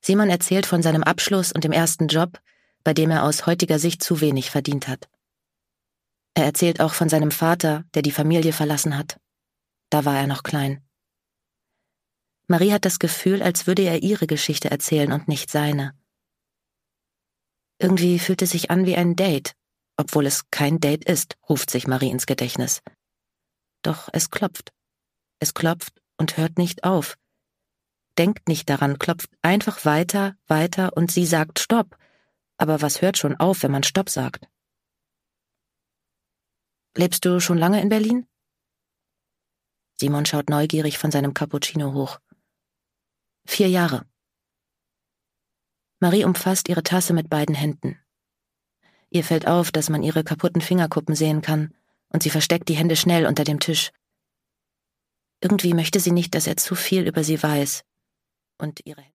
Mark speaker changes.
Speaker 1: Simon erzählt von seinem Abschluss und dem ersten Job, bei dem er aus heutiger Sicht zu wenig verdient hat. Er erzählt auch von seinem Vater, der die Familie verlassen hat. Da war er noch klein. Marie hat das Gefühl, als würde er ihre Geschichte erzählen und nicht seine. Irgendwie fühlt es sich an wie ein Date, obwohl es kein Date ist, ruft sich Marie ins Gedächtnis. Doch es klopft. Es klopft und hört nicht auf. Denkt nicht daran, klopft einfach weiter, weiter und sie sagt Stopp. Aber was hört schon auf, wenn man Stopp sagt? Lebst du schon lange in Berlin? Simon schaut neugierig von seinem Cappuccino hoch. 4 Jahre. Marie umfasst ihre Tasse mit beiden Händen. Ihr fällt auf, dass man ihre kaputten Fingerkuppen sehen kann, und sie versteckt die Hände schnell unter dem Tisch. Irgendwie möchte sie nicht, dass er zu viel über sie weiß. Und ihre